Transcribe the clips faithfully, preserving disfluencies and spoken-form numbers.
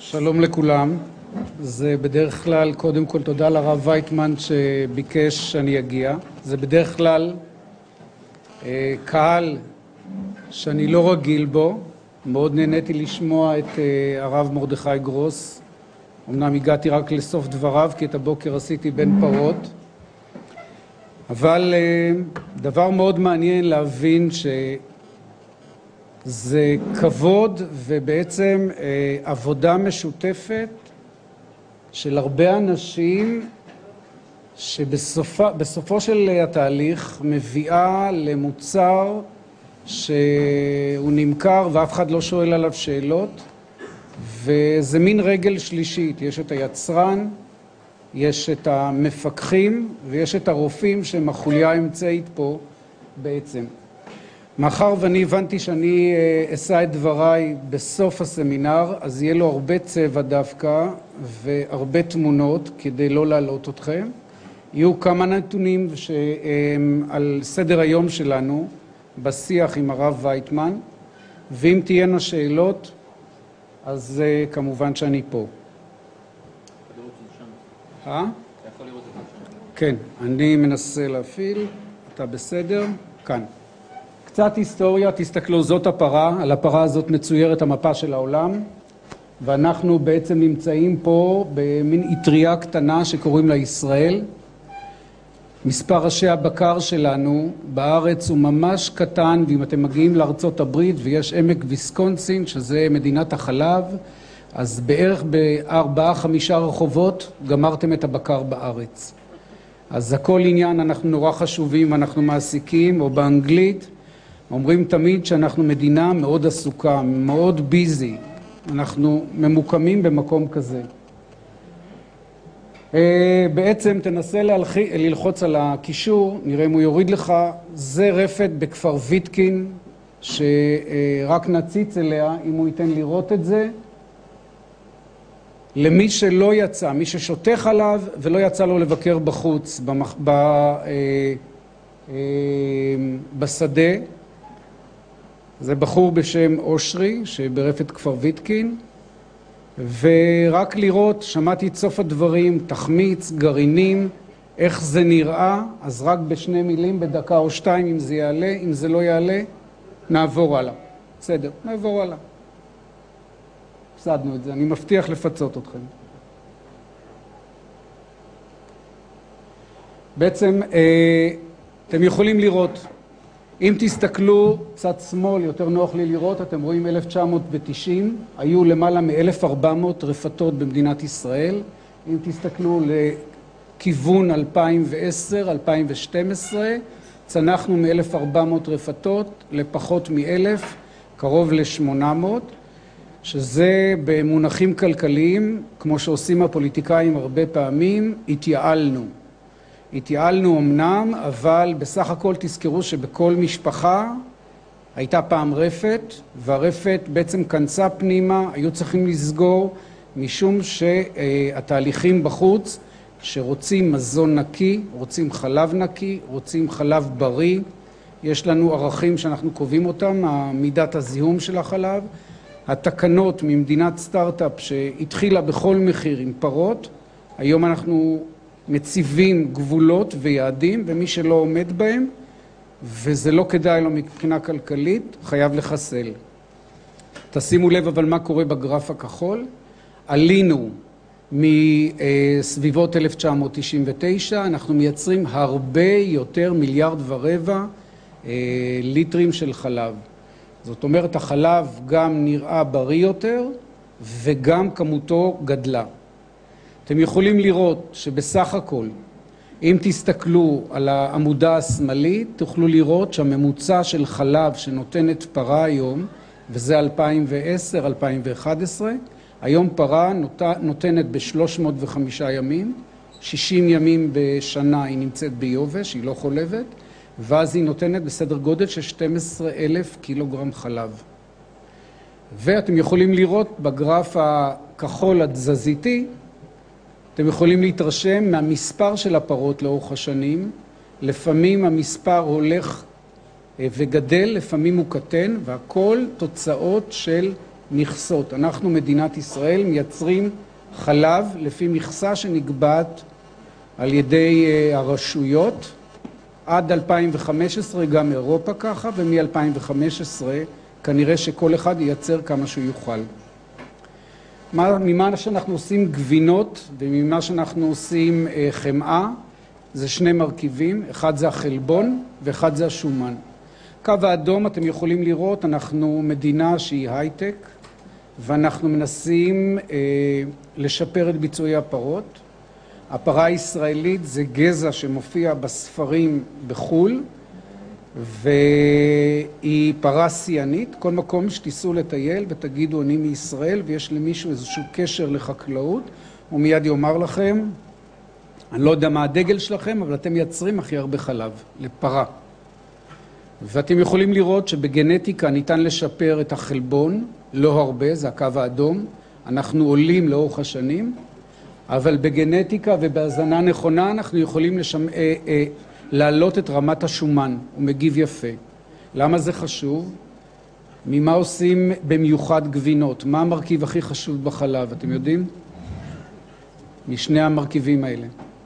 שלום לכולם. זה בדרך כלל, קודם כל תודה לרב וייטמן שביקש שאני אגיע. זה בדרך כלל אה, קהל שאני לא רגיל בו. מאוד נהניתי לשמוע את אה, הרב מרדכי גרוס. אמנם הגעתי רק לסוף דבריו, כי את הבוקר עשיתי בין פרות. אבל אה, דבר מאוד מעניין להבין שזה כבוד ובעצם אה, עבודה משותפת של הרבה אנשים שבסופו בסופו של התהליך מביאה למוצר שהוא נמכר ואף אחד לא שואל עליו שאלות, וזה מין רגל שלישית. יש את היצרן, יש את המפקחים ויש את הרופאים שהם החוליה האמצעית פה בעצם. מאחר ואני הבנתי שאני אשא את דבריי בסוף הסמינר, אז יהיה לו הרבה צבע דווקא והרבה תמונות כדי לא להעלות אתכם. יהיו כמה נתונים שהם על סדר היום שלנו בשיח עם הרב וייטמן, ואם תהיינה שאלות אז כמובן שאני פה. אה? כן, אני מנסה להפעיל. אתה בסדר? כאן. קצת היסטוריה, תסתכלו, זאת הפרה, על הפרה הזאת מצוירת המפה של העולם, ואנחנו בעצם נמצאים פה במין אטריה קטנה שקוראים לה ישראל. מספר ראשי הבקר שלנו בארץ הוא ממש קטן, ואם אתם מגיעים לארצות הברית ויש עמק ויסקונסין, שזה מדינת החלב, אז בערך בארבעה חמישה רחובות גמרתם את הבקר בארץ. אז הכל עניין, אנחנו נורא חשובים, אנחנו מעסיקים, או באנגלית אומרים תמיד שאנחנו מדינה מאוד עסוקה, מאוד ביזי. אנחנו ממוקמים במקום כזה. בעצם תנסה ללחוץ על הקישור, נראה אם הוא יוריד לך. זה רפת בכפר ויטקין, שרק נציץ אליה אם הוא ייתן לראות את זה. למי שלא יצא, מי ששותך עליו ולא יצא לו לבקר בחוץ, במח... ב... בשדה, זה בחור בשם אושרי שברפת כפר ויטקין, ורק לראות, שמעתי את סוף הדברים, תחמיץ, גרעינים, איך זה נראה, אז רק בשני מילים, בדקה או שתיים, אם זה יעלה, אם זה לא יעלה, נעבור הלאה. בסדר, נעבור הלאה. הפסדנו את זה, אני מבטיח לפצות אתכם. בעצם אתם יכולים לראות, אם תסתכלו צד שמאל, יותר נוח לי לראות, אתם רואים אלף תשע מאות תשעים, היו למעלה מ-אלף וארבע מאות רפתות במדינת ישראל. אם תסתכלו לכיוון אלפיים ועשר אלפיים ושתים עשרה, צנחנו מ-אלף וארבע מאות רפתות לפחות מ-אלף, קרוב ל-שמונה מאות, שזה במונחים כלכליים, כמו שעושים הפוליטיקאים הרבה פעמים, התייעלנו. התייעלנו אמנם, אבל בסך הכל תזכרו שבכל משפחה הייתה פעם רפת, והרפת בעצם כנסה פנימה, היו צריכים לסגור, משום שהתהליכים בחוץ, שרוצים מזון נקי, רוצים חלב נקי, רוצים חלב בריא, יש לנו ערכים שאנחנו קובעים אותם, מידת הזיהום של החלב, התקנות ממדינת סטארט-אפ שהתחילה בכל מחיר עם פרות, היום אנחנו מציבים גבולות ויעדים, ומי שלא עומד בהם, וזה לא כדאי לו מבחינה כלכלית, חייב לחסל. תשימו לב אבל מה קורה בגרף הכחול. עלינו מסביבות אלף תשע מאות תשעים ותשע, אנחנו מייצרים הרבה יותר מיליארד ורבע ליטרים של חלב. זאת אומרת, החלב גם נראה בריא יותר, וגם כמותו גדלה. אתם יכולים לראות שבסך הכל, אם תסתכלו על העמודה השמאלית, תוכלו לראות שהממוצע של חלב שנותנת פרה היום, וזה אלפיים ועשר אלפיים ואחת עשרה, היום פרה נותנת ב-שלוש מאות וחמישה ימים, שישים ימים בשנה היא נמצאת ביובש, היא לא חולבת, ואז היא נותנת בסדר גודל של שנים עשר אלף קילוגרם חלב. ואתם יכולים לראות בגרף הכחול התזזיתי, אתם יכולים להתרשם מהמספר של הפרות לאורך השנים. לפעמים המספר הולך וגדל, לפעמים הוא קטן, והכל תוצאות של מכסות. אנחנו, מדינת ישראל, מייצרים חלב לפי מכסה שנקבעת על ידי הרשויות. עד אלפיים וחמש עשרה גם אירופה ככה, ומ-אלפיים וחמש עשרה כנראה שכל אחד ייצר כמה שהוא יוכל. מה, ממה שאנחנו עושים גבינות וממה שאנחנו עושים אה, חמאה, זה שני מרכיבים, אחד זה החלבון ואחד זה השומן. קו האדום אתם יכולים לראות, אנחנו מדינה שהיא הייטק, ואנחנו מנסים אה, לשפר את ביצועי הפרות. הפרה הישראלית זה גזע שמופיע בספרים בחול, והיא פרה סיינית. כל מקום שתיסעו לטייל ותגידו אני מישראל ויש למישהו איזשהו קשר לחקלאות, הוא מיד יאמר לכם, אני לא יודע מה הדגל שלכם, אבל אתם מייצרים הכי הרבה חלב לפרה. ואתם יכולים לראות שבגנטיקה ניתן לשפר את החלבון, לא הרבה, זה הקו האדום, אנחנו עולים לאורך השנים, אבל בגנטיקה ובהזנה נכונה אנחנו יכולים לשמ... אה, אה, להעלות את רמת השומן, הוא מגיב יפה. למה זה חשוב? ממה עושים במיוחד גבינות? מה המרכיב הכי חשוב בחלב, אתם יודעים? משני המרכיבים האלה.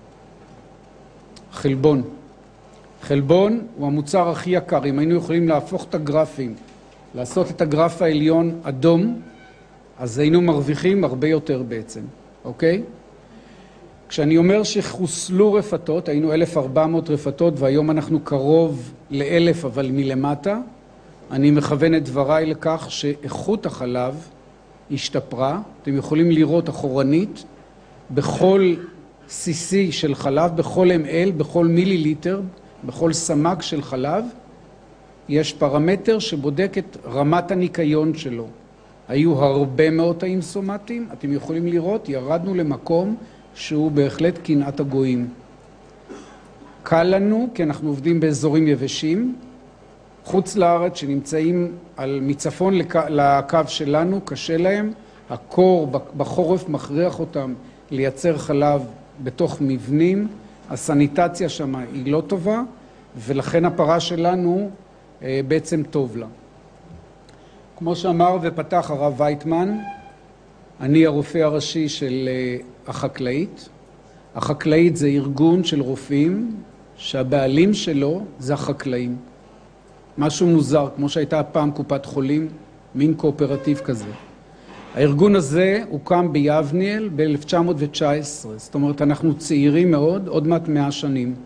חלבון. חלבון הוא המוצר הכי יקר. אם היינו יכולים להפוך את הגרפים, לעשות את הגרף העליון אדום, אז היינו מרוויחים הרבה יותר בעצם, אוקיי? כשאני אומר שחוסלו רפתות, היינו אלף וארבע מאות רפתות והיום אנחנו קרוב לאלף אבל מלמטה, אני מכוון את דבריי לכך שאיכות החלב השתפרה. אתם יכולים לראות אחורנית בכל סי סי של חלב, בכל אם אל, בכל מיליליטר, בכל סמ"ק של חלב, יש פרמטר שבודק את רמת הניקיון שלו. היו הרבה מאוד תאים סומטיים, אתם יכולים לראות, ירדנו למקום שהוא בהחלט קנאת הגויים. קל לנו, כי אנחנו עובדים באזורים יבשים, חוץ לארץ שנמצאים על מצפון לקו שלנו, קשה להם, הקור בחורף מכריח אותם לייצר חלב בתוך מבנים, הסניטציה שם היא לא טובה, ולכן הפרה שלנו אה, בעצם טוב לה. כמו שאמר ופתח הרב וייטמן, אני הרופא הראשי של אה, החקלאית. החקלאית זה ארגון של רופאים שהבעלים שלו זה החקלאים. משהו מוזר, כמו שהייתה פעם קופת חולים, מין קואופרטיב כזה. הארגון הזה הוקם ביבניאל ב-אלף תשע מאות תשע עשרה, זאת אומרת אנחנו צעירים מאוד, עוד מעט מאה שנים.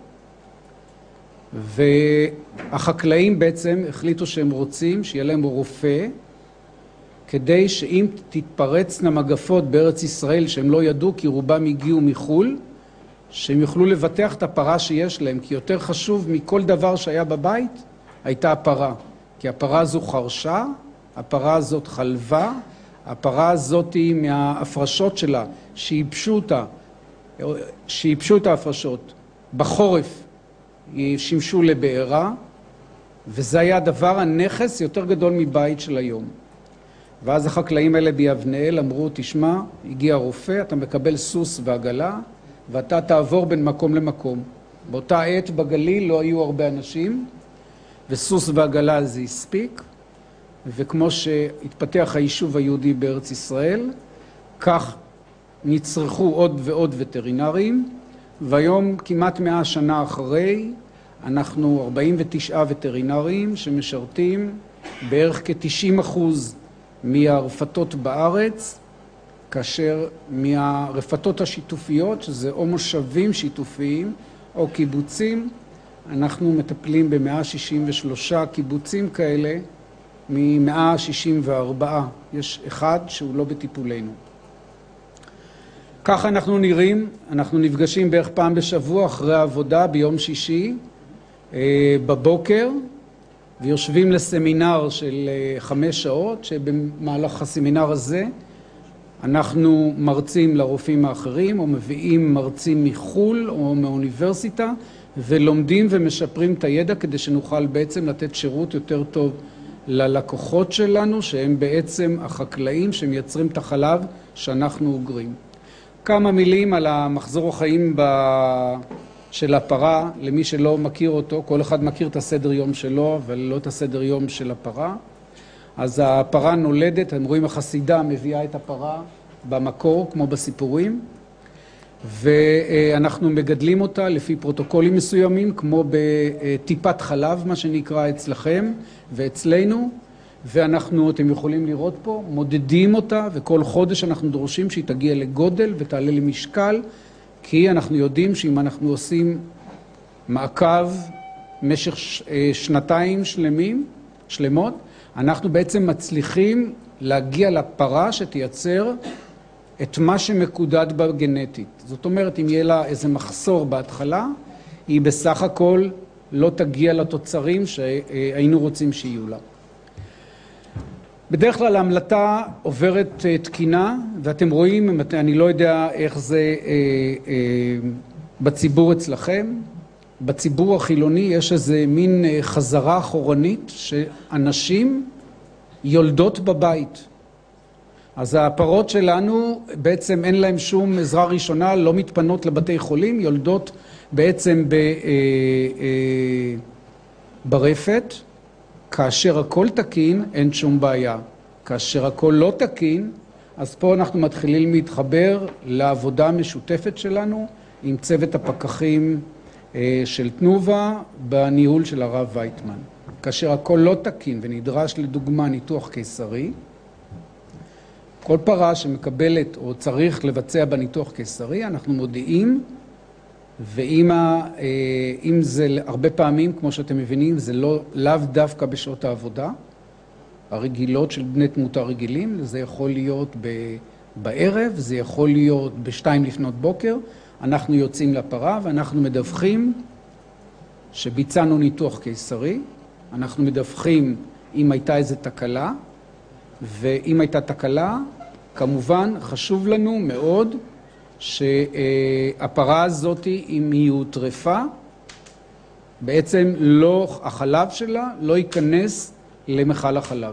והחקלאים בעצם החליטו שהם רוצים שיהיה להם רופא, כדי שאם תתפרצנה מגפות בארץ ישראל שהם לא ידעו כי רובם הגיעו מחול, שהם יוכלו לבטח את הפרה שיש להם, כי יותר חשוב מכל דבר שהיה בבית הייתה הפרה. כי הפרה הזו חרשה, הפרה הזאת חלבה, הפרה הזאת היא מההפרשות שלה, שייבשו אותה, שייבשו את ההפרשות. בחורף שימשו לבעירה, וזה היה דבר הנכס יותר גדול מבית של היום. ואז החקלאים האלה ביבנאל אמרו, תשמע, הגיע רופא, אתה מקבל סוס ועגלה, ואתה תעבור בין מקום למקום. באותה עת בגליל לא היו הרבה אנשים, וסוס ועגלה זה הספיק, וכמו שהתפתח היישוב היהודי בארץ ישראל, כך נצרכו עוד ועוד וטרינרים, והיום כמעט מאה שנה אחרי, אנחנו ארבעים ותשעה וטרינרים שמשרתים בערך כ-תשעים אחוז מהרפתות בארץ, כאשר מהרפתות השיתופיות, שזה או מושבים שיתופיים או קיבוצים, אנחנו מטפלים ב-מאה שישים ושלושה קיבוצים כאלה, מ-מאה שישים וארבע, יש אחד שהוא לא בטיפולנו. ככה אנחנו נראים, אנחנו נפגשים בערך פעם בשבוע אחרי העבודה ביום שישי בבוקר, ויושבים לסמינר של חמש שעות, שבמהלך הסמינר הזה אנחנו מרצים לרופאים האחרים, או מביאים מרצים מחול או מאוניברסיטה, ולומדים ומשפרים את הידע כדי שנוכל בעצם לתת שירות יותר טוב ללקוחות שלנו, שהם בעצם החקלאים שמייצרים את החלב שאנחנו אוגרים. כמה מילים על המחזור החיים ב... של הפרה, למי שלא מכיר אותו, כל אחד מכיר את הסדר יום שלו, אבל לא את הסדר יום של הפרה. אז הפרה נולדת, אתם רואים החסידה מביאה את הפרה במקור, כמו בסיפורים, ואנחנו מגדלים אותה לפי פרוטוקולים מסוימים, כמו בטיפת חלב, מה שנקרא אצלכם ואצלנו, ואנחנו, אתם יכולים לראות פה, מודדים אותה, וכל חודש אנחנו דורשים שהיא תגיע לגודל ותעלה למשקל, כי אנחנו יודעים שאם אנחנו עושים מעקב במשך שנתיים שלמים, שלמות, אנחנו בעצם מצליחים להגיע לפרה שתייצר את מה שמקודד בה גנטית. זאת אומרת, אם יהיה לה איזה מחסור בהתחלה, היא בסך הכל לא תגיע לתוצרים שהיינו רוצים שיהיו לה. בדרך כלל ההמלטה עוברת תקינה, ואתם רואים, אני לא יודע איך זה אה, אה, בציבור אצלכם, בציבור החילוני יש איזה מין חזרה אחורנית שאנשים יולדות בבית. אז הפרות שלנו בעצם אין להם שום עזרה ראשונה, לא מתפנות לבתי חולים, יולדות בעצם ב, אה, אה, ברפת. כאשר הכל תקין, אין שום בעיה. כאשר הכל לא תקין, אז פה אנחנו מתחילים להתחבר לעבודה המשותפת שלנו עם צוות הפקחים של תנובה בניהול של הרב וייטמן. כאשר הכל לא תקין ונדרש לדוגמה ניתוח קיסרי, כל פרה שמקבלת או צריך לבצע בניתוח קיסרי, אנחנו מודיעים, ואם אם זה הרבה פעמים, כמו שאתם מבינים, זה לא, לאו דווקא בשעות העבודה, הרגילות של בני תמותה רגילים, זה יכול להיות ב, בערב, זה יכול להיות בשתיים לפנות בוקר, אנחנו יוצאים לפרה ואנחנו מדווחים שביצענו ניתוח קיסרי, אנחנו מדווחים אם הייתה איזו תקלה, ואם הייתה תקלה, כמובן חשוב לנו מאוד שהפרה הזאת, אם היא הוטרפה, בעצם לא, החלב שלה לא ייכנס למכל החלב.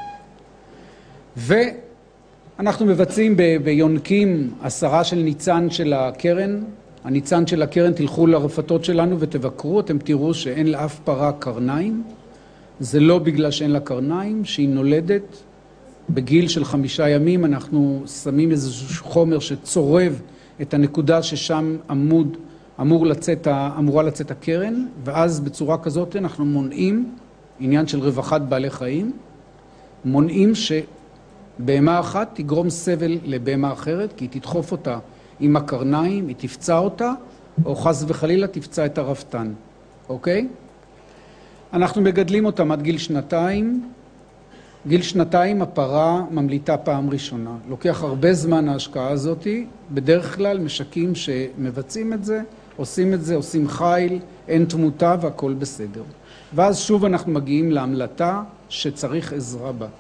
ואנחנו מבצעים ב, ביונקים עשרה של ניצן של הקרן. הניצן של הקרן, תלכו לרפתות שלנו ותבקרו, אתם תראו שאין לאף פרה קרניים. זה לא בגלל שאין לה קרניים, שהיא נולדת בגיל של חמישה ימים. אנחנו שמים איזשהו חומר שצורב את הנקודה ששם עמוד, אמור לצאת, אמורה לצאת הקרן, ואז בצורה כזאת אנחנו מונעים, עניין של רווחת בעלי חיים, מונעים שבהמה אחת תגרום סבל לבהמה אחרת, כי היא תדחוף אותה עם הקרניים, היא תפצע אותה, או חס וחלילה תפצע את הרפתן. אוקיי? אנחנו מגדלים אותם עד גיל שנתיים. גיל שנתיים הפרה ממליטה פעם ראשונה. לוקח הרבה זמן ההשקעה הזאת. בדרך כלל משקים שמבצעים את זה, עושים את זה, עושים חיל, אין תמותה והכל בסדר. ואז שוב אנחנו מגיעים להמלטה שצריך עזרה בה.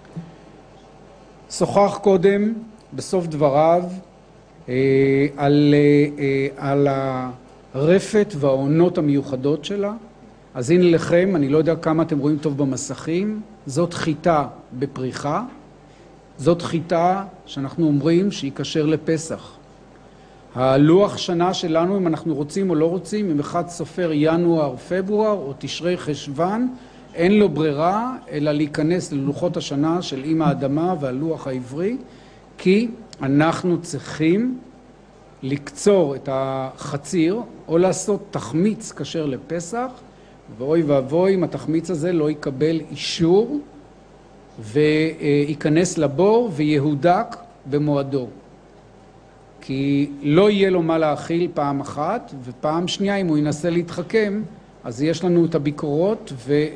שוחח קודם, בסוף דבריו, אה, על, אה, על הרפת והעונות המיוחדות שלה. אז הנה לכם, אני לא יודע כמה אתם רואים טוב במסכים, זאת חיטה בפריחה, זאת חיטה שאנחנו אומרים שהיא כשר לפסח. הלוח שנה שלנו, אם אנחנו רוצים או לא רוצים, אם אחד סופר ינואר, פברואר או תשרי חשבן, אין לו ברירה אלא להיכנס ללוחות השנה של אמא האדמה והלוח העברי, כי אנחנו צריכים לקצור את החציר או לעשות תחמיץ כשר לפסח, ואוי ואבוי אם התחמיץ הזה לא יקבל אישור וייכנס לבור ויהודק במועדו. כי לא יהיה לו מה להאכיל פעם אחת, ופעם שנייה אם הוא ינסה להתחכם, אז יש לנו את הביקורות,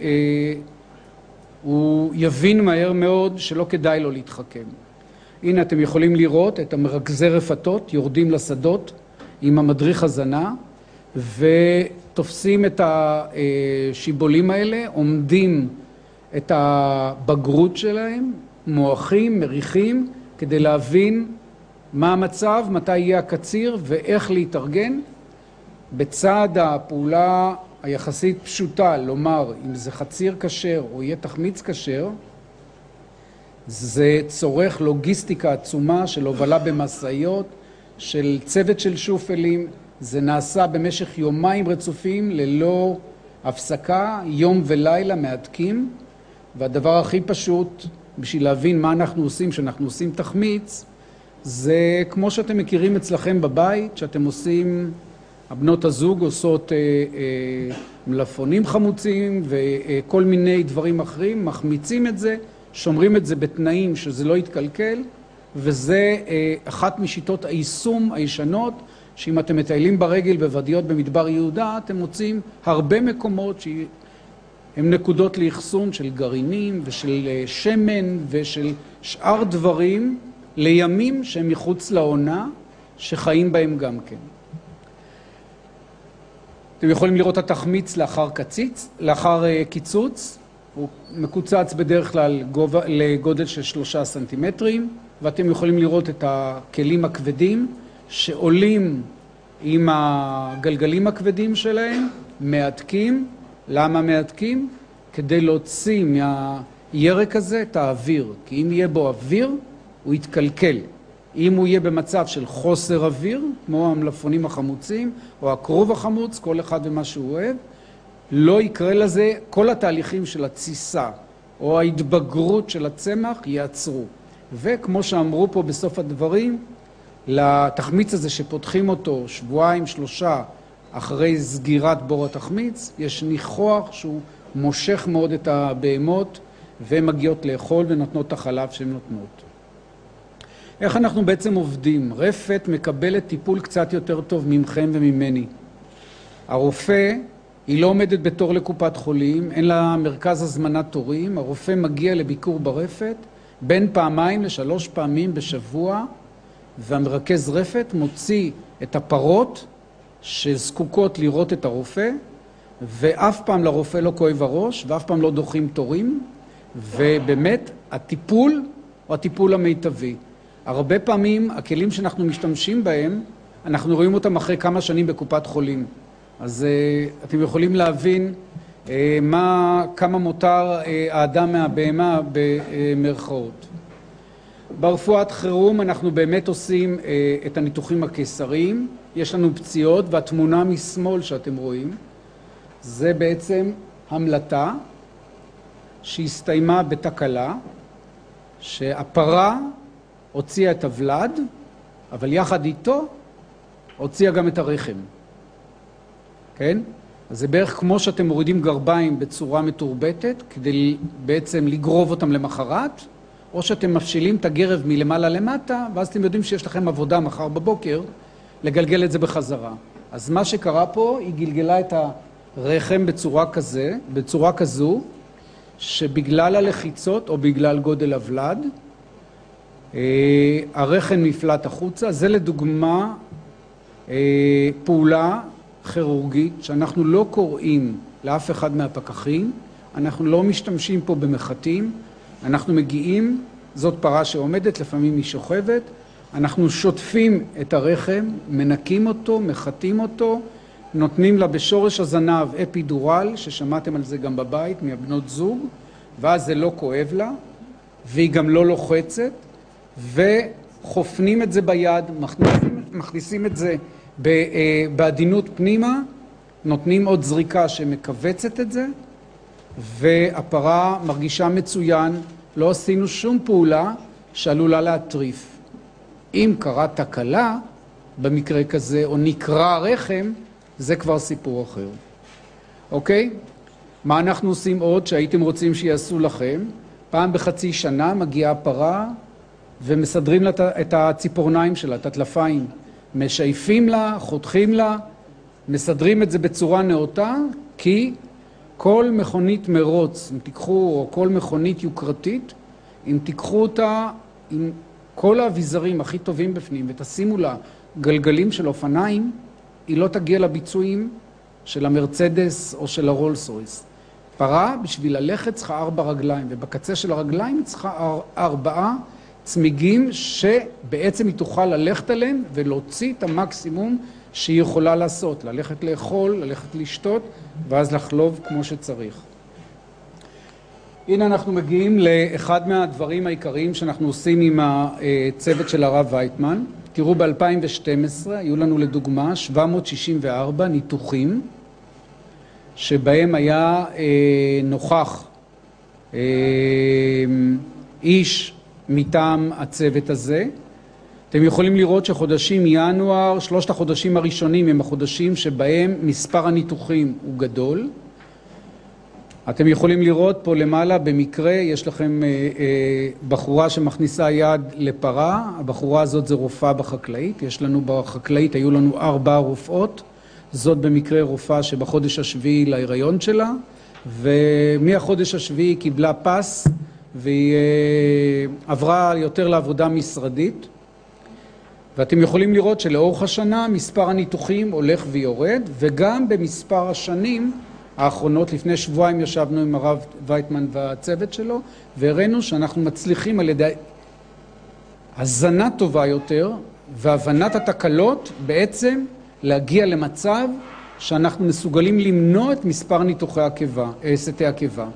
והוא יבין מהר מאוד שלא כדאי לו להתחכם. הנה אתם יכולים לראות את המרכזי רפתות, יורדים לשדות עם המדריך הזנה, ותופסים את השיבולים האלה, עומדים את הבגרות שלהם, מועכים, מריחים, כדי להבין מה המצב, מתי יהיה הקציר ואיך להתארגן. בצד הפעולה היחסית פשוטה, לומר אם זה חציר כשר או יהיה תחמיץ כשר, זה צורך לוגיסטיקה עצומה של הובלה במשאיות, של צוות של שופלים. זה נעשה במשך יומיים רצופים ללא הפסקה, יום ולילה מהדקים, והדבר הכי פשוט בשביל להבין מה אנחנו עושים כשאנחנו עושים תחמיץ, זה כמו שאתם מכירים אצלכם בבית, שאתם עושים, הבנות הזוג עושות אה, אה, מלפונים חמוצים וכל מיני דברים אחרים, מחמיצים את זה, שומרים את זה בתנאים שזה לא יתקלקל, וזה אה, אחת משיטות היישום הישנות, שאם אתם מטיילים ברגל בוודיות במדבר יהודה, אתם מוצאים הרבה מקומות שהם נקודות לאחסון של גרעינים ושל אה, שמן ושל שאר דברים לימים שהם מחוץ לעונה, שחיים בהם גם כן. אתם יכולים לראות את התחמיץ לאחר קציץ, לאחר uh, קיצוץ, הוא מקוצץ בדרך כלל גובה, לגודל של שלושה סנטימטרים, ואתם יכולים לראות את הכלים הכבדים שעולים עם הגלגלים הכבדים שלהם, מעתקים. למה מעתקים? כדי להוציא מהירק הזה את האוויר, כי אם יהיה בו אוויר, הוא יתקלקל. אם הוא יהיה במצב של חוסר אוויר, כמו המלפונים החמוצים או הקרוב החמוץ, כל אחד ומה שהוא אוהב, לא יקרה לזה, כל התהליכים של התסיסה או ההתבגרות של הצמח יעצרו. וכמו שאמרו פה בסוף הדברים, לתחמיץ הזה שפותחים אותו שבועיים, שלושה אחרי סגירת בור התחמיץ, יש ניחוח שהוא מושך מאוד את הבהמות והן מגיעות לאכול ונותנות את החלב שהן נותנות. איך אנחנו בעצם עובדים? רפת מקבלת טיפול קצת יותר טוב ממכם וממני. הרופא, היא לא עומדת בתור לקופת חולים, אין לה מרכז הזמנת תורים, הרופא מגיע לביקור ברפת, בין פעמיים לשלוש פעמים בשבוע, והמרכז רפת מוציא את הפרות שזקוקות לראות את הרופא, ואף פעם לרופא לא כואב הראש, ואף פעם לא דוחים תורים, ובאמת הטיפול הוא הטיפול המיטבי. הרבה פעמים הכלים שאנחנו משתמשים בהם, אנחנו רואים אותם אחרי כמה שנים בקופת חולים. אז uh, אתם יכולים להבין uh, מה, כמה מותר uh, האדם מהבהמה במרכאות. ברפואת חירום אנחנו באמת עושים uh, את הניתוחים הקיסריים. יש לנו פציעות, והתמונה משמאל שאתם רואים, זה בעצם המלטה שהסתיימה בתקלה, שהפרה הוציאה את הוולד, אבל יחד איתו הוציאה גם את הרחם. כן? אז זה בערך כמו שאתם מורידים גרביים בצורה מתורבתת, כדי בעצם לגרוב אותם למחרת, או שאתם מפשילים את הגרב מלמעלה למטה, ואז אתם יודעים שיש לכם עבודה מחר בבוקר, לגלגל את זה בחזרה. אז מה שקרה פה, היא גלגלה את הרחם בצורה כזה, בצורה כזו, שבגלל הלחיצות או בגלל גודל הוולד, הרחם נפלט החוצה. זה לדוגמה פעולה כירורגית שאנחנו לא קוראים לאף אחד מהפקחים, אנחנו לא משתמשים פה במחטים, אנחנו מגיעים, זאת פרה שעומדת, לפעמים היא שוכבת, אנחנו שוטפים את הרחם, מנקים אותו, מחטים אותו, נותנים לה בשורש הזנב אפידורל, ששמעתם על זה גם בבית מהבנות זוג, ואז זה לא כואב לה, והיא גם לא לוחצת, וחופנים את זה ביד, מכניסים, מכניסים את זה בעדינות פנימה, נותנים עוד זריקה שמקבצת את זה, והפרה מרגישה מצוין, לא עשינו שום פעולה שעלולה להטריף. אם קרה תקלה במקרה כזה, או נקרא רחם, זה כבר סיפור אחר. אוקיי? מה אנחנו עושים עוד שהייתם רוצים שיעשו לכם? פעם בחצי שנה מגיעה הפרה, ומסדרים לה את הציפורניים שלה, את הטלפיים. משייפים לה, חותכים לה, מסדרים את זה בצורה נאותה, כי כל מכונית מרוץ, אם תיקחו, או כל מכונית יוקרתית, אם תיקחו אותה עם כל האביזרים הכי טובים בפנים, ותשימו לה גלגלים של אופניים, היא לא תגיע לביצועים של המרצדס או של הרולס רויס. פרה, בשביל ללכת צריכה ארבע רגליים, ובקצה של הרגליים צריכה ארבעה צמיגים שבעצם היא תוכל ללכת עליהם ולהוציא את המקסימום שהיא יכולה לעשות, ללכת לאכול, ללכת לשתות, ואז לחלוב כמו שצריך. הנה אנחנו מגיעים לאחד מהדברים העיקריים שאנחנו עושים עם הצוות של הרב וייטמן. תראו, ב-אלפיים ושתים עשרה היו לנו לדוגמה שבע מאות שישים וארבע ניתוחים, שבהם היה אה, נוכח איש מטעם הצוות הזה. אתם יכולים לראות שחודשים ינואר, שלושת החודשים הראשונים הם החודשים שבהם מספר הניתוחים הוא גדול. אתם יכולים לראות פה למעלה, במקרה יש לכם אה, אה, בחורה שמכניסה יד לפרה, הבחורה הזאת זה רופאה בחקלאית, יש לנו בחקלאית, היו לנו ארבע רופאות, זאת במקרה רופאה שבחודש השביעי להיריון שלה, ומהחודש השביעי היא קיבלה פס, והיא אה, עברה יותר לעבודה משרדית, ואתם יכולים לראות שלאורך השנה מספר הניתוחים הולך ויורד, וגם במספר השנים האחרונות, לפני שבועיים ישבנו עם הרב וייטמן והצוות שלו, והראינו שאנחנו מצליחים על ידי הזנה טובה יותר, והבנת התקלות בעצם להגיע למצב שאנחנו מסוגלים למנוע את מספר ניתוחי הקיבה, סתי הקיבה.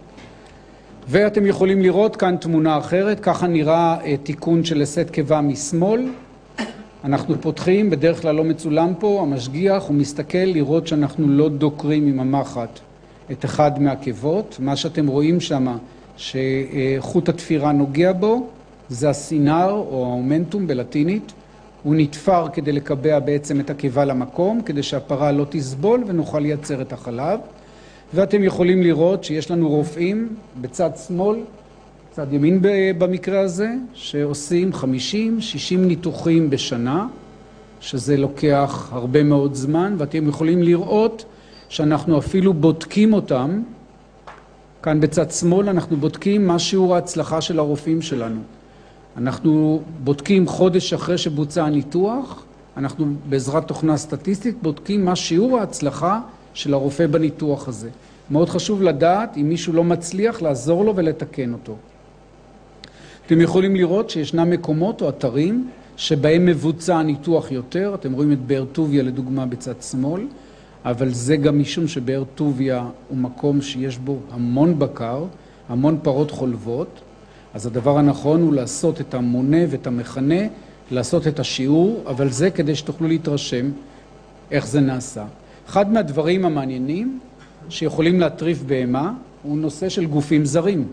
ואתם יכולים לראות כאן תמונה אחרת, ככה נראה תיקון של סת קיבה משמאל. אנחנו פותחים, בדרך כלל לא מצולם פה, המשגיח הוא מסתכל לראות שאנחנו לא דוקרים עם המחט את אחד מהקיבות. מה שאתם רואים שם, שחוט התפירה נוגע בו, זה הסינר או האומנטום בלטינית. הוא נתפר כדי לקבע בעצם את הקיבה למקום, כדי שהפרה לא תסבול ונוכל לייצר את החלב. ואתם יכולים לראות שיש לנו רופאים בצד שמאל, צד ימין במקרה הזה, שעושים חמישים שישים ניתוחים בשנה, שזה לוקח הרבה מאוד זמן, ואתם יכולים לראות שאנחנו אפילו בודקים אותם. כאן בצד שמאל אנחנו בודקים מה שיעור ההצלחה של הרופאים שלנו. אנחנו בודקים חודש אחרי שבוצע הניתוח, אנחנו בעזרת תוכנה סטטיסטית בודקים מה שיעור ההצלחה של הרופא בניתוח הזה. מאוד חשוב לדעת אם מישהו לא מצליח לעזור לו ולתקן אותו. אתם יכולים לראות שישנם מקומות או אתרים שבהם מבוצע הניתוח יותר. אתם רואים את באר טוביה לדוגמה בצד שמאל, אבל זה גם משום שבאר טוביה הוא מקום שיש בו המון בקר, המון פרות חולבות. אז הדבר הנכון הוא לעשות את המונה ואת המכנה, לעשות את השיעור, אבל זה כדי שתוכלו להתרשם איך זה נעשה. אחד מהדברים המעניינים שיכולים להטריף בהמה הוא נושא של גופים זרים.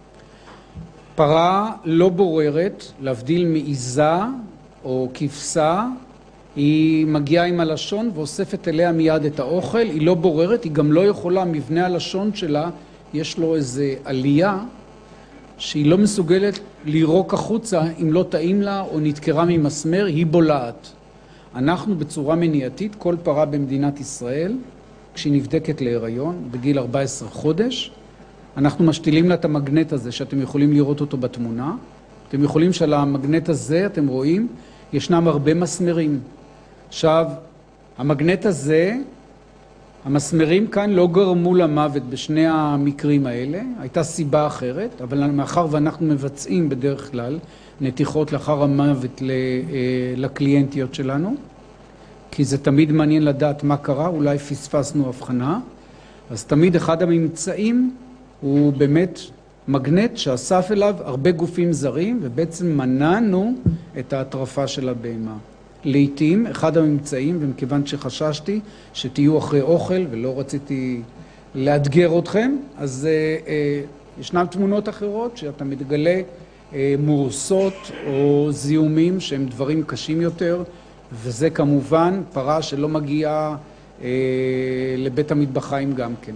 פרה לא בוררת, להבדיל מעיזה או כבשה, היא מגיעה עם הלשון ואוספת אליה מיד את האוכל, היא לא בוררת, היא גם לא יכולה, מבנה הלשון שלה, יש לו איזו עלייה שהיא לא מסוגלת לירוק החוצה אם לא טעים לה או נתקרה ממסמר, היא בולעת. אנחנו בצורה מניעתית, כל פרה במדינת ישראל, כשהיא נבדקת להיריון בגיל ארבע עשרה חודש, אנחנו משתילים לה את המגנט הזה שאתם יכולים לראות אותו בתמונה. אתם יכולים שעל המגנט הזה, אתם רואים, ישנם הרבה מסמרים. עכשיו, המגנט הזה, המסמרים כאן לא גרמו למוות בשני המקרים האלה, הייתה סיבה אחרת, אבל מאחר ואנחנו מבצעים בדרך כלל נתיחות לאחר המוות לקליינטיות שלנו, כי זה תמיד מעניין לדעת מה קרה, אולי פספסנו הבחנה, אז תמיד אחד הממצאים הוא באמת מגנט שאסף אליו הרבה גופים זרים, ובעצם מנענו את ההטרפה של הבהמה. לעתים, אחד הממצאים, ומכיוון שחששתי שתהיו אחרי אוכל ולא רציתי לאתגר אתכם, אז אה, אה, ישנן תמונות אחרות שאתה מתגלה אה, מורסות או זיהומים שהם דברים קשים יותר, וזה כמובן פרה שלא מגיעה אה, לבית המטבחיים גם כן.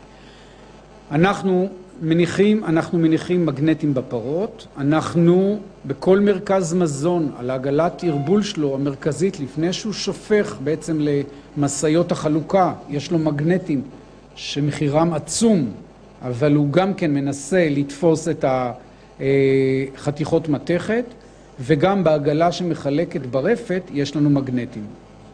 אנחנו מניחים, אנחנו מניחים מגנטים בפרות, אנחנו בכל מרכז מזון, על העגלת ערבול שלו המרכזית, לפני שהוא שופך בעצם למסעיות החלוקה, יש לו מגנטים שמחירם עצום, אבל הוא גם כן מנסה לתפוס את החתיכות מתכת, וגם בעגלה שמחלקת ברפת יש לנו מגנטים.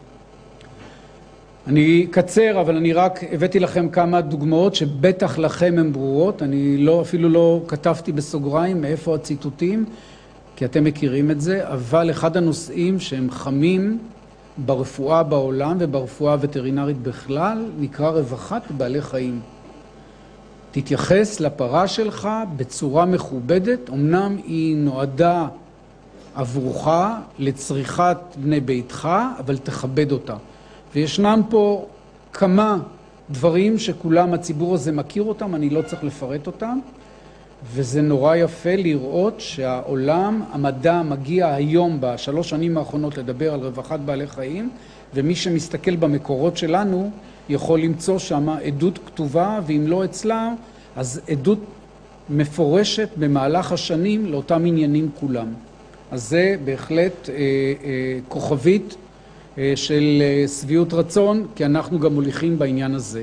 אני קצר, אבל אני רק הבאתי לכם כמה דוגמאות שבטח לכם הן ברורות. אני לא, אפילו לא כתבתי בסוגריים מאיפה הציטוטים, כי אתם מכירים את זה, אבל אחד הנושאים שהם חמים ברפואה בעולם וברפואה הווטרינרית בכלל, נקרא רווחת בעלי חיים. תתייחס לפרה שלך בצורה מכובדת, אמנם היא נועדה עבורך לצריכת בני ביתך, אבל תכבד אותה. וישנם פה כמה דברים שכולם, הציבור הזה מכיר אותם, אני לא צריך לפרט אותם. וזה נורא יפה לראות שהעולם, המדע מגיע היום בשלוש שנים האחרונות לדבר על רווחת בעלי חיים, ומי שמסתכל במקורות שלנו יכול למצוא שם עדות כתובה, ואם לא אצלה, אז עדות מפורשת במהלך השנים לאותם עניינים כולם. אז זה בהחלט אה, אה, כוכבית אה, של אה, סביעות רצון, כי אנחנו גם מוליכים בעניין הזה.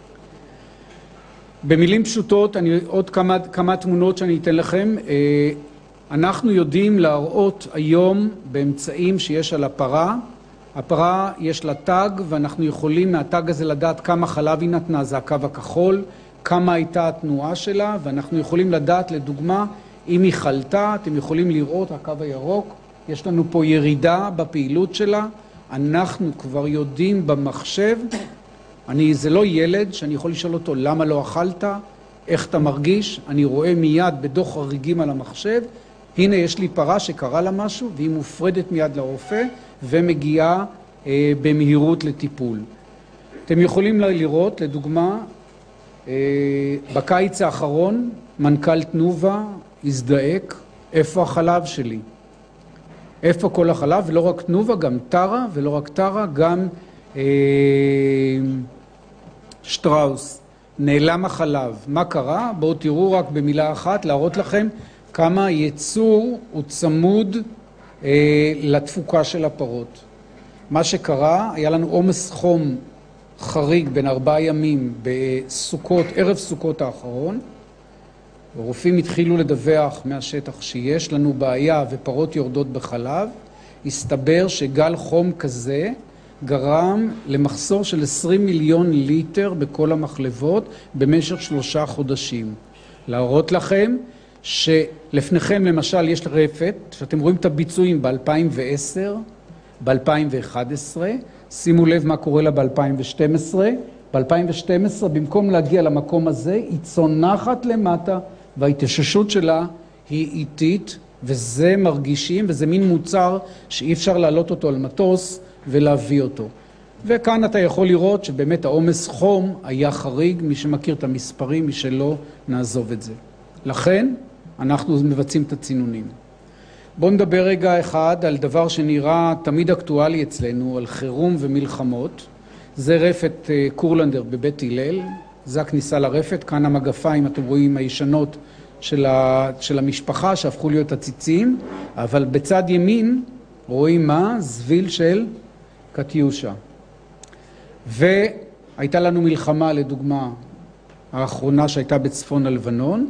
במילים פשוטות, אני, עוד כמה, כמה תמונות שאני אתן לכם. אה, אנחנו יודעים להראות היום באמצעים שיש על הפרה. הפרה יש לה טאג, ואנחנו יכולים מהטאג הזה לדעת כמה חלב היא נתנה, זה הקו הכחול, כמה הייתה התנועה שלה, ואנחנו יכולים לדעת, לדוגמה, אם היא חלתה, אתם יכולים לראות, הקו הירוק, יש לנו פה ירידה בפעילות שלה, אנחנו כבר יודעים במחשב, אני, זה לא ילד שאני יכול לשאול אותו למה לא אכלת, איך אתה מרגיש, אני רואה מיד בדוח הריגים על המחשב, הנה יש לי פרה שקרה לה משהו, והיא מופרדת מיד לרופא, ומגיעה אה, במהירות לטיפול. אתם יכולים לראות, לדוגמה, אה, בקיץ האחרון, מנכ"ל תנובה הזדעק, איפה החלב שלי? איפה כל החלב? ולא רק תנובה, גם טרה, ולא רק טרה, גם אה, שטראוס. נעלם החלב. מה קרה? בואו תראו רק במילה אחת, להראות לכם כמה ייצור הוא צמוד אה, לתפוקה של הפרות. מה שקרה, היה לנו עומס חום חריג בין ארבעה ימים בסוכות, ערב סוכות האחרון, ורופאים התחילו לדווח מהשטח שיש לנו בעיה ופרות יורדות בחלב. הסתבר שגל חום כזה גרם למחסור של עשרים מיליון ליטר בכל המחלבות במשך שלושה חודשים. להראות לכם שלפניכם למשל יש רפת, שאתם רואים את הביצועים ב-אלפיים ועשר, ב-אלפיים ואחת עשרה, שימו לב מה קורה לה ב-אלפיים ושתים עשרה, ב-אלפיים ושתים עשרה במקום להגיע למקום הזה היא צונחת למטה, וההתאוששות שלה היא איטית, וזה מרגישים, וזה מין מוצר שאי אפשר להעלות אותו על מטוס ולהביא אותו. וכאן אתה יכול לראות שבאמת העומס חום היה חריג, מי שמכיר את המספרים, מי שלא, נעזוב את זה. לכן אנחנו מבצעים את הצינונים. בואו נדבר רגע אחד על דבר שנראה תמיד אקטואלי אצלנו, על חירום ומלחמות. זה רפת קורלנדר בבית הלל, זה הכניסה לרפת, כאן המגפיים, אתם רואים הישנות של, ה, של המשפחה שהפכו להיות הציצים, אבל בצד ימין רואים מה? זביל של קטיושה. והייתה לנו מלחמה, לדוגמה, האחרונה שהייתה בצפון הלבנון,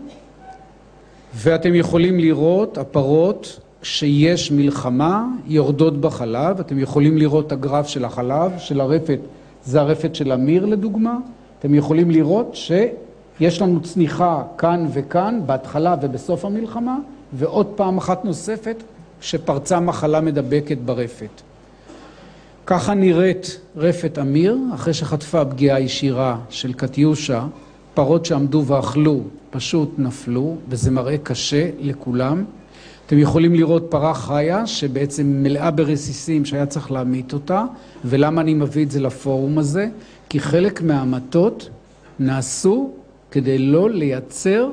ואתם יכולים לראות הפרות שיש מלחמה יורדות בחלב, אתם יכולים לראות את הגרף של החלב, של הרפת, זה הרפת של אמיר לדוגמה, אתם יכולים לראות שיש לנו צניחה כאן וכאן, בהתחלה ובסוף המלחמה, ועוד פעם אחת נוספת שפרצה מחלה מדבקת ברפת. ככה נראית רפת אמיר, אחרי שחטפה פגיעה ישירה של קטיושה, פרות שעמדו ואכלו פשוט נפלו, וזה מראה קשה לכולם. אתם יכולים לראות פרה חיה שבעצם מלאה ברסיסים שהיה צריך להמית אותה, ולמה אני מביא את זה לפורום הזה? כי חלק מהמתות נעשו כדי לא לייצר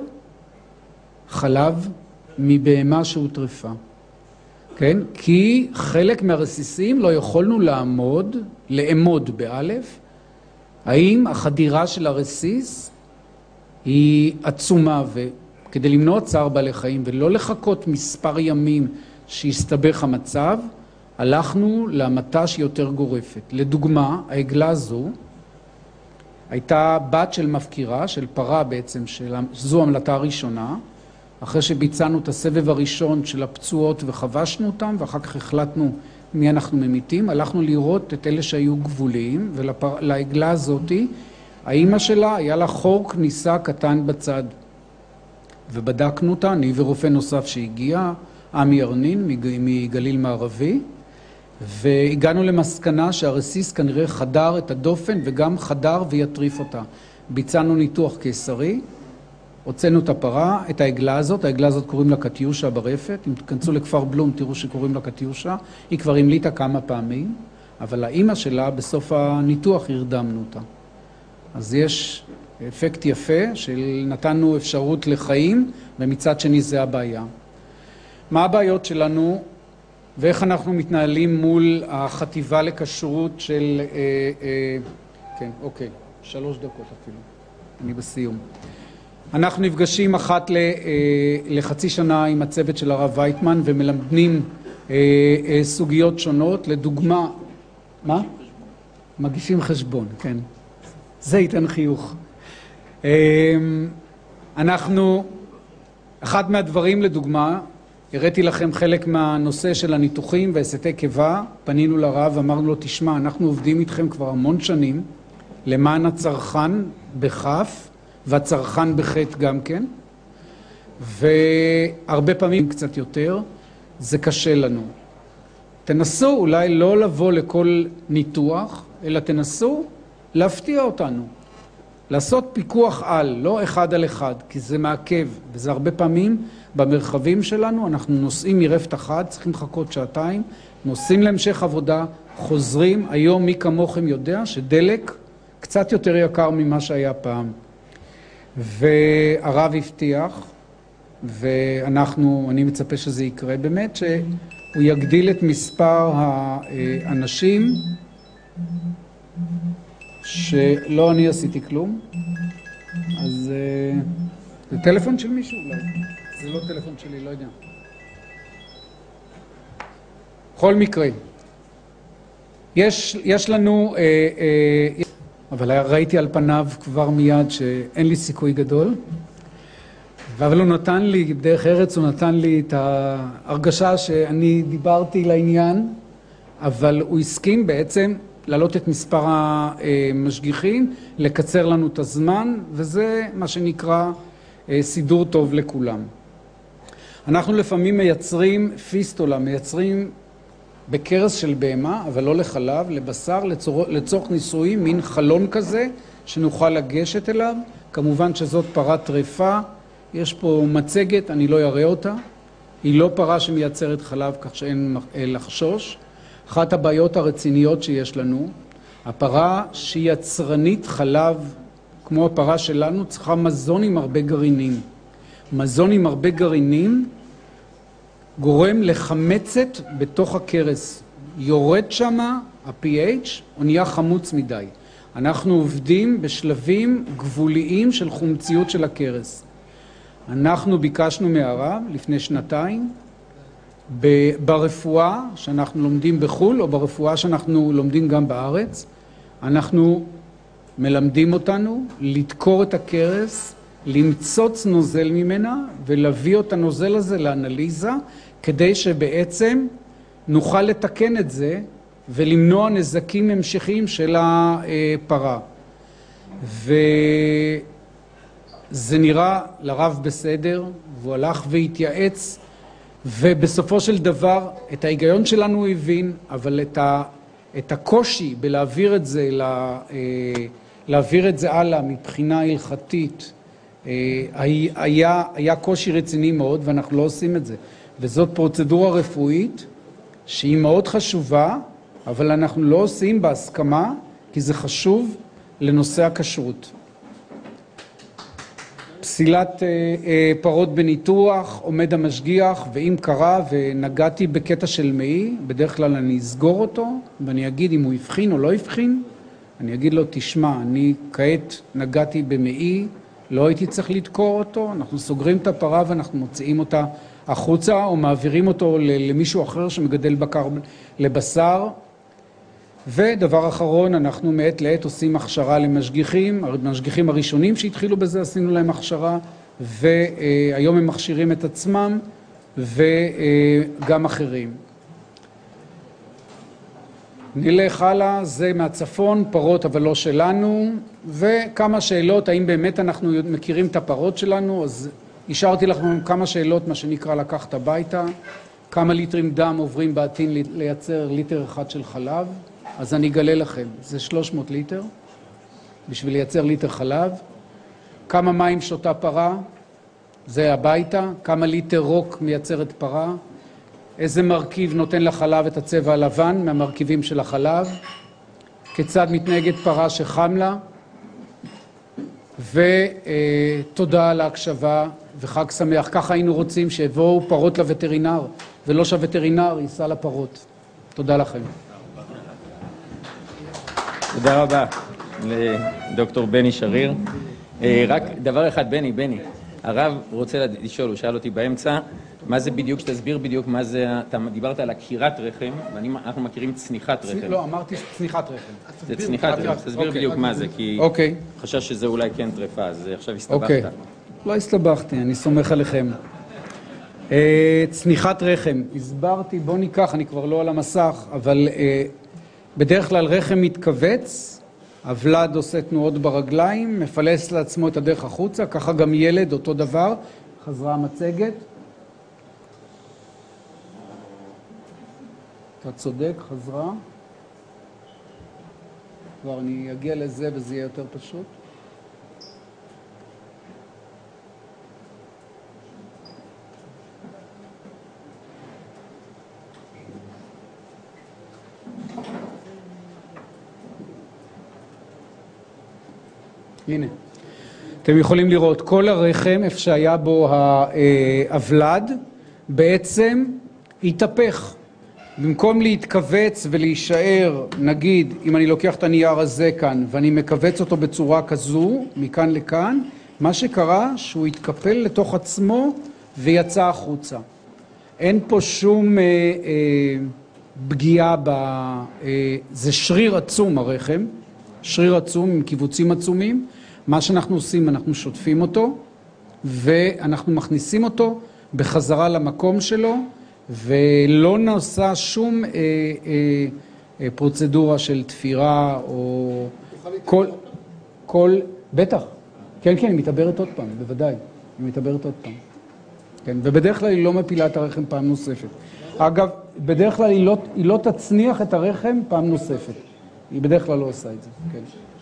חלב מבהמה שהוטרפה. כן? כי חלק מהרסיסים לא יכולנו לעמוד, לאמוד באלף, האם החדירה של הרסיס היא עצומה, וכדי למנוע צער בעלי חיים ולא לחכות מספר ימים שיסתבך המצב, הלכנו להמתה שהיא יותר גורפת. לדוגמה, העגלה הזו הייתה בת של מפקירה, של פרה בעצם, של, זו המלטה הראשונה, אחרי שביצענו את הסבב הראשון של הפצועות וחבשנו אותם, ואחר כך החלטנו מי אנחנו ממיתים, הלכנו לראות את אלה שהיו גבוליים, ולעגלה הזאת, האמא שלה היה לה חור כניסה קטן בצד. ובדקנו אותה, אני ורופא נוסף שהגיע, עמי ארנין מגליל מערבי, והגענו למסקנה שהרסיס כנראה חדר את הדופן וגם חדר ויטריף אותה. ביצענו ניתוח קיסרי, הוצאנו את הפרה, את העגלה הזאת, העגלה הזאת קוראים לה קטיושה ברפת, אם תכנסו לכפר בלום תראו שקוראים לה קטיושה, היא כבר המליטה כמה פעמים, אבל האמא שלה בסוף הניתוח הרדמנו אותה. אז יש אפקט יפה של נתנו אפשרות לחיים, ומצד שני זה הבעיה. מה הבעיות שלנו ואיך אנחנו מתנהלים מול החטיבה לכשרות של... אה, אה, כן, אוקיי, שלוש דקות אפילו, אני בסיום. אנחנו נפגשים אחת לחצי שנה עם הצוות של הרב וייטמן ומלמדים סוגיות שונות, לדוגמה, מה? מגישים חשבון, כן. זה ייתן חיוך. אנחנו, אחד מהדברים לדוגמה, הראיתי לכם חלק מהנושא של הניתוחים והסתי קיבה, פנינו לרב, אמרנו לו, תשמע, אנחנו עובדים איתכם כבר המון שנים, למען הצרכן בכף, והצרכן בחטא גם כן, והרבה פעמים קצת יותר, זה קשה לנו. תנסו אולי לא לבוא לכל ניתוח, אלא תנסו להפתיע אותנו. לעשות פיקוח על, לא אחד על אחד, כי זה מעכב, וזה הרבה פעמים במרחבים שלנו, אנחנו נוסעים מרפת אחת, צריכים לחכות שעתיים, נוסעים להמשך עבודה, חוזרים, היום מי כמוכם יודע שדלק קצת יותר יקר ממה שהיה פעם. והרב הבטיח, ואנחנו, אני מצפה שזה יקרה באמת, שהוא יגדיל את מספר האנשים, שלא אני עשיתי כלום, אז זה טלפון של מישהו אולי, זה לא טלפון שלי, לא יודע. בכל מקרה, יש, יש לנו, אה, אה, אבל ראיתי על פניו כבר מיד שאין לי סיכוי גדול, אבל הוא נתן לי, בדרך ארץ הוא נתן לי את ההרגשה שאני דיברתי לעניין, אבל הוא הסכים בעצם להעלות את מספר המשגיחים, לקצר לנו את הזמן, וזה מה שנקרא סידור טוב לכולם. אנחנו לפעמים מייצרים פיסטולה, מייצרים בקרס של בהמה, אבל לא לחלב, לבשר, לצור... לצורך ניסויים, מין חלון כזה, שנוכל לגשת אליו. כמובן שזאת פרה טרפה, יש פה מצגת, אני לא אראה אותה. היא לא פרה שמייצרת חלב, כך שאין לחשוש. אחת הבעיות הרציניות שיש לנו, הפרה שהיא יצרנית חלב, כמו הפרה שלנו, צריכה מזון עם הרבה גרעינים. מזון עם הרבה גרעינים גורם לחמצת בתוך הקרס. יורד שמה ה-פי אייץ' הוא נהיה חמוץ מדי. אנחנו עובדים בשלבים גבוליים של חומציות של הקרס. אנחנו ביקשנו מהרב לפני שנתיים, ברפואה שאנחנו לומדים בחול, או ברפואה שאנחנו לומדים גם בארץ, אנחנו מלמדים אותנו לדקור את הקרס, למצוץ נוזל ממנה ולהביא את הנוזל הזה לאנליזה, כדי שבעצם נוכל לתקן את זה ולמנוע נזקים המשכיים של הפרה. וזה נראה לרב בסדר, והוא הלך והתייעץ, ובסופו של דבר את ההיגיון שלנו הוא הבין, אבל את, ה, את הקושי בלהעביר את זה, לה, להעביר את זה הלאה מבחינה הלכתית, היה, היה קושי רציני מאוד, ואנחנו לא עושים את זה. וזאת פרוצדורה רפואית שהיא מאוד חשובה, אבל אנחנו לא עושים בהסכמה, כי זה חשוב לנושא הכשרות. פסילת פרות בניתוח, עומד המשגיח, ואם קרה ונגעתי בקטע של מעי, בדרך כלל אני אסגור אותו, ואני אגיד אם הוא הבחין או לא הבחין, אני אגיד לו, תשמע, אני כעת נגעתי במעי, לא הייתי צריך לדקור אותו, אנחנו סוגרים את הפרה ואנחנו מוציאים אותה החוצה, או מעבירים אותו למישהו אחר שמגדל בקר לבשר. ודבר אחרון, אנחנו מעת לעת עושים הכשרה למשגיחים, המשגיחים הראשונים שהתחילו בזה עשינו להם הכשרה, והיום הם מכשירים את עצמם וגם אחרים. נלך הלאה, זה מהצפון, פרות אבל לא שלנו, וכמה שאלות, האם באמת אנחנו מכירים את הפרות שלנו, אז השארתי לכם כמה שאלות, מה שנקרא לקחת הביתה, כמה ליטרים דם עוברים בעתין לייצר ליטר אחד של חלב, אז אני אגלה לכם, זה שלוש מאות ליטר, בשביל לייצר ליטר חלב, כמה מים שותה פרה, זה הביתה, כמה ליטר רוק מייצרת פרה, איזה מרכיב נותן לחלב את הצבע הלבן מהמרכיבים של החלב, כיצד מתנהגת פרה שחם לה, ותודה על ההקשבה וחג שמח. ככה היינו רוצים שיבואו פרות לווטרינר, ולא שהווטרינר ייסע לפרות. תודה לכם. תודה רבה לדוקטור בני שריר. רק דבר אחד, בני, בני, הרב רוצה לשאול, הוא שאל אותי באמצע, מה זה בדיוק, שתסביר בדיוק מה זה, אתה דיברת על עקירת רחם, ואנחנו מכירים צניחת רחם. לא, אמרתי צניחת רחם. זה צניחת רחם, תסביר בדיוק מה זה, כי חשש שזה אולי כן טרפה, אז עכשיו הסתבכת. לא הסתבכתי, אני סומך עליכם. צניחת רחם, הסברתי, בוא ניקח, אני כבר לא על המסך, אבל בדרך כלל רחם מתכווץ, הוולד עושה תנועות ברגליים, מפלס לעצמו את הדרך החוצה, ככה גם ילד, אותו דבר. חזרה המצגת. אתה צודק, חזרה. כבר אני אגיע לזה וזה יהיה יותר פשוט. הנה, אתם יכולים לראות, כל הרחם, איפה שהיה בו הוולד, בעצם התהפך. במקום להתכווץ ולהישאר, נגיד, אם אני לוקח את הנייר הזה כאן, ואני מכווץ אותו בצורה כזו, מכאן לכאן, מה שקרה, שהוא התקפל לתוך עצמו ויצא החוצה. אין פה שום אה, אה, פגיעה ב... אה, זה שריר עצום הרחם, שריר עצום עם קיבוצים עצומים. מה שאנחנו עושים, אנחנו שוטפים אותו, ואנחנו מכניסים אותו בחזרה למקום שלו, ולא נעשה שום אה, אה, אה, פרוצדורה של תפירה או כל, כל, בטח, כן, כן, היא מתעברת עוד פעם, בוודאי, היא מתעברת עוד פעם. כן, ובדרך כלל היא לא מפילה את הרחם פעם נוספת. אגב, בדרך כלל היא לא, היא לא תצניח את הרחם פעם נוספת. היא בדרך כלל לא עושה את זה, כן.